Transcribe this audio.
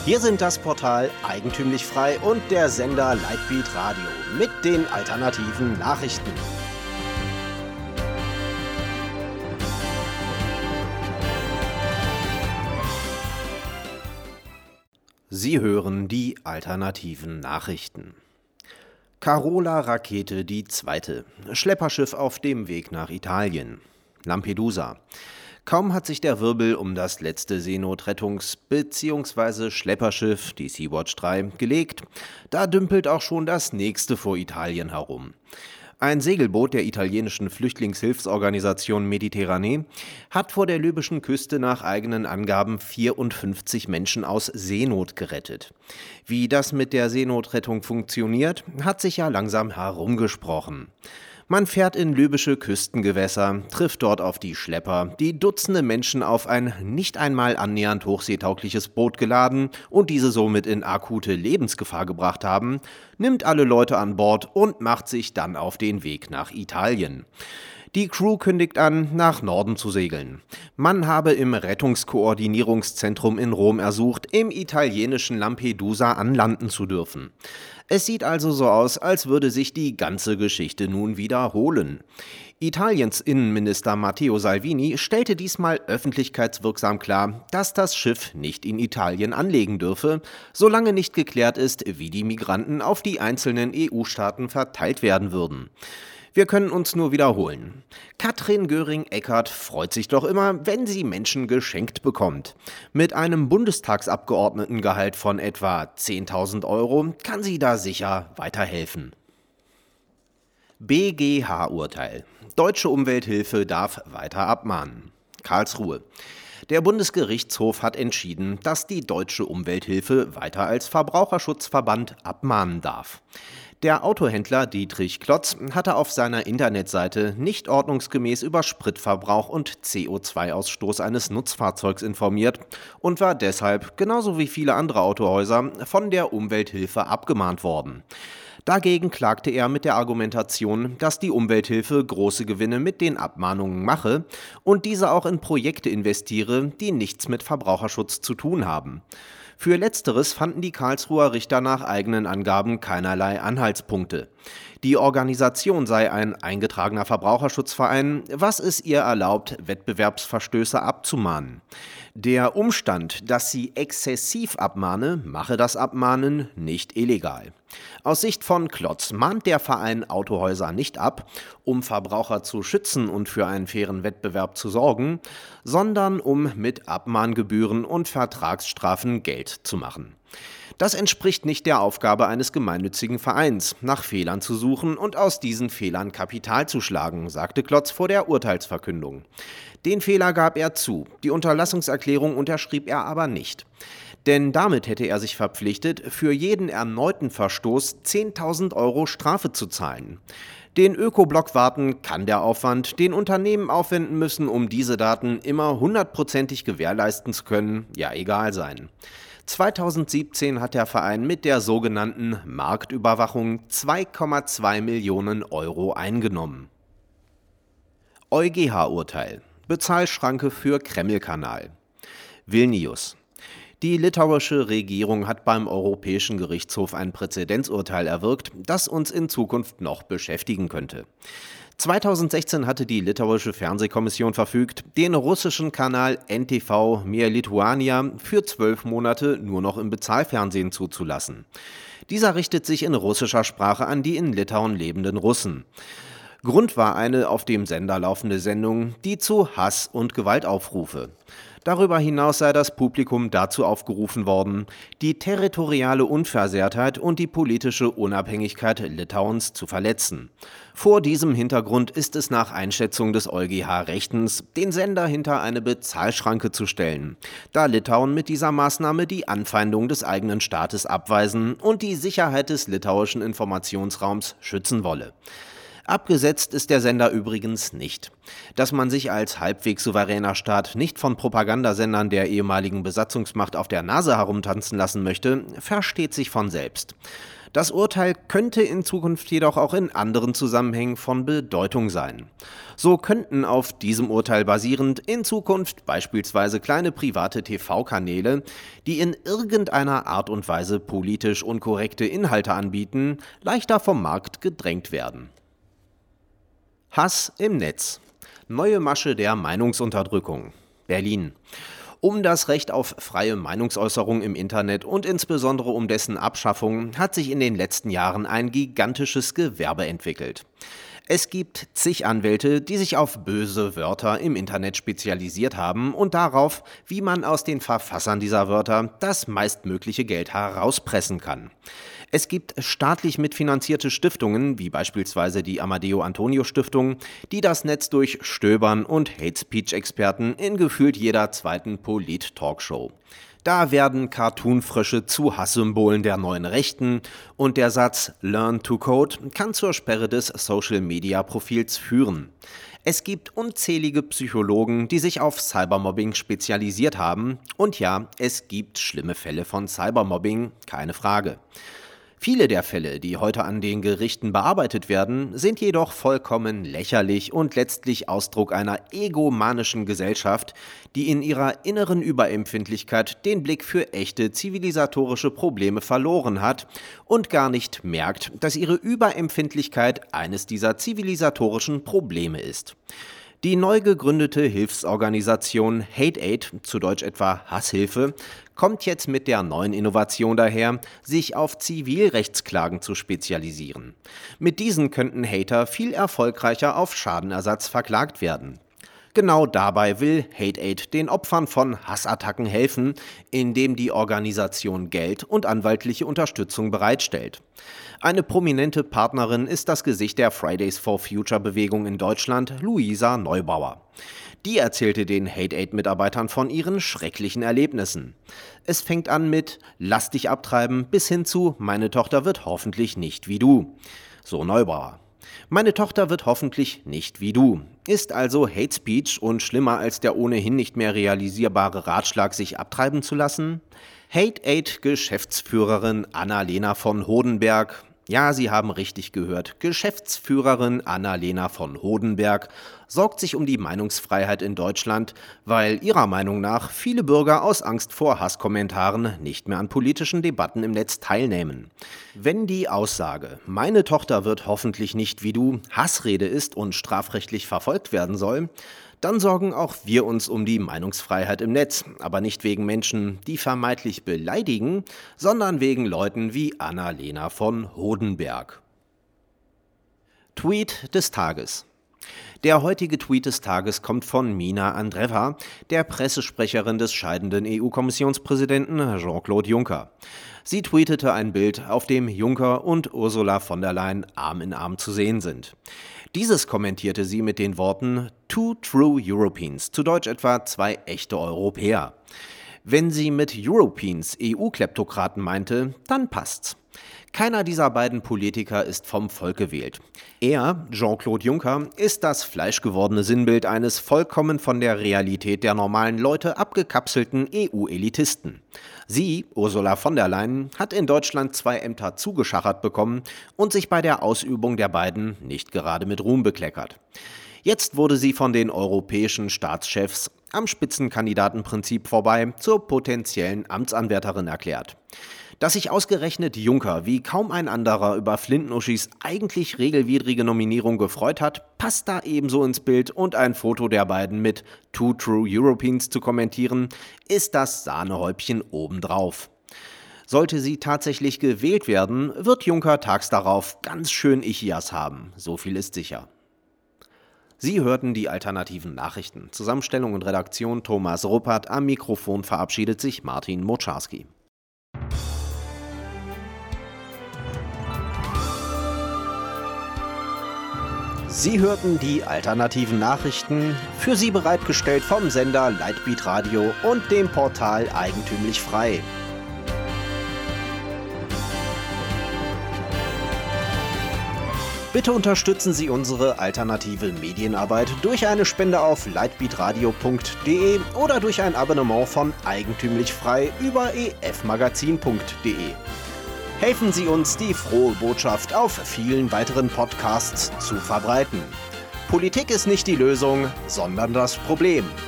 Hier sind das Portal Eigentümlich Frei und der Sender Lightbeat Radio mit den alternativen Nachrichten. Sie hören die alternativen Nachrichten. Carola Rakete die Zweite. Schlepperschiff auf dem Weg nach Italien. Lampedusa. Kaum hat sich der Wirbel um das letzte Seenotrettungs- bzw. Schlepperschiff, die Sea-Watch 3, gelegt, da dümpelt auch schon das nächste vor Italien herum. Ein Segelboot der italienischen Flüchtlingshilfsorganisation Mediterranee hat vor der libyschen Küste nach eigenen Angaben 54 Menschen aus Seenot gerettet. Wie das mit der Seenotrettung funktioniert, hat sich ja langsam herumgesprochen. Man fährt in libysche Küstengewässer, trifft dort auf die Schlepper, die Dutzende Menschen auf ein nicht einmal annähernd hochseetaugliches Boot geladen und diese somit in akute Lebensgefahr gebracht haben, nimmt alle Leute an Bord und macht sich dann auf den Weg nach Italien. Die Crew kündigt an, nach Norden zu segeln. Man habe im Rettungskoordinierungszentrum in Rom ersucht, im italienischen Lampedusa anlanden zu dürfen. Es sieht also so aus, als würde sich die ganze Geschichte nun wiederholen. Italiens Innenminister Matteo Salvini stellte diesmal öffentlichkeitswirksam klar, dass das Schiff nicht in Italien anlegen dürfe, solange nicht geklärt ist, wie die Migranten auf die einzelnen EU-Staaten verteilt werden würden. Wir können uns nur wiederholen. Katrin Göring-Eckardt freut sich doch immer, wenn sie Menschen geschenkt bekommt. Mit einem Bundestagsabgeordnetengehalt von etwa 10.000 Euro kann sie da sicher weiterhelfen. BGH-Urteil. Deutsche Umwelthilfe darf weiter abmahnen. Karlsruhe. Der Bundesgerichtshof hat entschieden, dass die Deutsche Umwelthilfe weiter als Verbraucherschutzverband abmahnen darf. Der Autohändler Dietrich Klotz hatte auf seiner Internetseite nicht ordnungsgemäß über Spritverbrauch und CO2-Ausstoß eines Nutzfahrzeugs informiert und war deshalb, genauso wie viele andere Autohäuser, von der Umwelthilfe abgemahnt worden. Dagegen klagte er mit der Argumentation, dass die Umwelthilfe große Gewinne mit den Abmahnungen mache und diese auch in Projekte investiere, die nichts mit Verbraucherschutz zu tun haben. Für Letzteres fanden die Karlsruher Richter nach eigenen Angaben keinerlei Anhaltspunkte. Die Organisation sei ein eingetragener Verbraucherschutzverein, was es ihr erlaubt, Wettbewerbsverstöße abzumahnen. Der Umstand, dass sie exzessiv abmahne, mache das Abmahnen nicht illegal. Aus Sicht von Klotz mahnt der Verein Autohäuser nicht ab, um Verbraucher zu schützen und für einen fairen Wettbewerb zu sorgen, sondern um mit Abmahngebühren und Vertragsstrafen Geld zu machen. Das entspricht nicht der Aufgabe eines gemeinnützigen Vereins, nach Fehlern zu suchen und aus diesen Fehlern Kapital zu schlagen, sagte Klotz vor der Urteilsverkündung. Den Fehler gab er zu, die Unterlassungserklärung unterschrieb er aber nicht. Denn damit hätte er sich verpflichtet, für jeden erneuten Verstoß 10.000 Euro Strafe zu zahlen. Den Ökoblock-Warten kann der Aufwand, den Unternehmen aufwenden müssen, um diese Daten immer 100%ig gewährleisten zu können, ja egal sein. 2017 hat der Verein mit der sogenannten Marktüberwachung 2,2 Millionen Euro eingenommen. EuGH-Urteil. Bezahlschranke für Kreml-Kanal. Vilnius. Die litauische Regierung hat beim Europäischen Gerichtshof ein Präzedenzurteil erwirkt, das uns in Zukunft noch beschäftigen könnte. 2016 hatte die litauische Fernsehkommission verfügt, den russischen Kanal NTV Mir Lituania für 12 Monate nur noch im Bezahlfernsehen zuzulassen. Dieser richtet sich in russischer Sprache an die in Litauen lebenden Russen. Grund war eine auf dem Sender laufende Sendung, die zu Hass und Gewalt aufrufe. Darüber hinaus sei das Publikum dazu aufgerufen worden, die territoriale Unversehrtheit und die politische Unabhängigkeit Litauens zu verletzen. Vor diesem Hintergrund ist es nach Einschätzung des EuGH rechtens, den Sender hinter eine Bezahlschranke zu stellen, da Litauen mit dieser Maßnahme die Anfeindung des eigenen Staates abweisen und die Sicherheit des litauischen Informationsraums schützen wolle. Abgesetzt ist der Sender übrigens nicht. Dass man sich als halbwegs souveräner Staat nicht von Propagandasendern der ehemaligen Besatzungsmacht auf der Nase herumtanzen lassen möchte, versteht sich von selbst. Das Urteil könnte in Zukunft jedoch auch in anderen Zusammenhängen von Bedeutung sein. So könnten auf diesem Urteil basierend in Zukunft beispielsweise kleine private TV-Kanäle, die in irgendeiner Art und Weise politisch unkorrekte Inhalte anbieten, leichter vom Markt gedrängt werden. Hass im Netz. Neue Masche der Meinungsunterdrückung. Berlin. Um das Recht auf freie Meinungsäußerung im Internet und insbesondere um dessen Abschaffung hat sich in den letzten Jahren ein gigantisches Gewerbe entwickelt. Es gibt zig Anwälte, die sich auf böse Wörter im Internet spezialisiert haben und darauf, wie man aus den Verfassern dieser Wörter das meistmögliche Geld herauspressen kann. Es gibt staatlich mitfinanzierte Stiftungen, wie beispielsweise die Amadeo Antonio Stiftung, die das Netz durch Stöbern und Hate-Speech-Experten in gefühlt jeder zweiten Polit-Talkshow. Da werden Cartoonfrösche zu Hasssymbolen der neuen Rechten und der Satz "Learn to Code" kann zur Sperre des Social-Media-Profils führen. Es gibt unzählige Psychologen, die sich auf Cybermobbing spezialisiert haben. Und ja, es gibt schlimme Fälle von Cybermobbing, keine Frage. Viele der Fälle, die heute an den Gerichten bearbeitet werden, sind jedoch vollkommen lächerlich und letztlich Ausdruck einer egomanischen Gesellschaft, die in ihrer inneren Überempfindlichkeit den Blick für echte zivilisatorische Probleme verloren hat und gar nicht merkt, dass ihre Überempfindlichkeit eines dieser zivilisatorischen Probleme ist. Die neu gegründete Hilfsorganisation Hate-Aid, zu Deutsch etwa Hasshilfe, kommt jetzt mit der neuen Innovation daher, sich auf Zivilrechtsklagen zu spezialisieren. Mit diesen könnten Hater viel erfolgreicher auf Schadenersatz verklagt werden. Genau dabei will Hate-Aid den Opfern von Hassattacken helfen, indem die Organisation Geld und anwaltliche Unterstützung bereitstellt. Eine prominente Partnerin ist das Gesicht der Fridays for Future Bewegung in Deutschland, Luisa Neubauer. Die erzählte den Hate-Aid-Mitarbeitern von ihren schrecklichen Erlebnissen. Es fängt an mit "Lass dich abtreiben" bis hin zu "Meine Tochter wird hoffentlich nicht wie du". So Neubauer. Meine Tochter wird hoffentlich nicht wie du. Ist also Hate Speech und schlimmer als der ohnehin nicht mehr realisierbare Ratschlag, sich abtreiben zu lassen? Hate-Aid-Geschäftsführerin Annalena von Hodenberg. Ja, Sie haben richtig gehört. Geschäftsführerin Annalena von Hodenberg sorgt sich um die Meinungsfreiheit in Deutschland, weil ihrer Meinung nach viele Bürger aus Angst vor Hasskommentaren nicht mehr an politischen Debatten im Netz teilnehmen. Wenn die Aussage "Meine Tochter wird hoffentlich nicht wie du" Hassrede ist und strafrechtlich verfolgt werden soll, dann sorgen auch wir uns um die Meinungsfreiheit im Netz, aber nicht wegen Menschen, die vermeintlich beleidigen, sondern wegen Leuten wie Annalena von Hodenberg. Tweet des Tages. Der heutige Tweet des Tages kommt von Mina Andreeva, der Pressesprecherin des scheidenden EU-Kommissionspräsidenten Jean-Claude Juncker. Sie tweetete ein Bild, auf dem Juncker und Ursula von der Leyen Arm in Arm zu sehen sind. Dieses kommentierte sie mit den Worten "Two true Europeans", zu Deutsch etwa "zwei echte Europäer". Wenn sie mit Europeans EU-Kleptokraten meinte, dann passt's. Keiner dieser beiden Politiker ist vom Volk gewählt. Er, Jean-Claude Juncker, ist das fleischgewordene Sinnbild eines vollkommen von der Realität der normalen Leute abgekapselten EU-Elitisten. Sie, Ursula von der Leyen, hat in Deutschland 2 Ämter zugeschachert bekommen und sich bei der Ausübung der beiden nicht gerade mit Ruhm bekleckert. Jetzt wurde sie von den europäischen Staatschefs am Spitzenkandidatenprinzip vorbei zur potenziellen Amtsanwärterin erklärt. Dass sich ausgerechnet Juncker wie kaum ein anderer über Flintenuschis eigentlich regelwidrige Nominierung gefreut hat, passt da ebenso ins Bild, und ein Foto der beiden mit "Two True Europeans" zu kommentieren, ist das Sahnehäubchen obendrauf. Sollte sie tatsächlich gewählt werden, wird Juncker tags darauf ganz schön Ichias haben, so viel ist sicher. Sie hörten die alternativen Nachrichten. Zusammenstellung und Redaktion Thomas Ruppert, am Mikrofon verabschiedet sich Martin Moczarski. Sie hörten die alternativen Nachrichten, für Sie bereitgestellt vom Sender Lightbeat Radio und dem Portal Eigentümlich Frei. Bitte unterstützen Sie unsere alternative Medienarbeit durch eine Spende auf lightbeatradio.de oder durch ein Abonnement von Eigentümlich Frei über efmagazin.de. Helfen Sie uns, die frohe Botschaft auf vielen weiteren Podcasts zu verbreiten. Politik ist nicht die Lösung, sondern das Problem.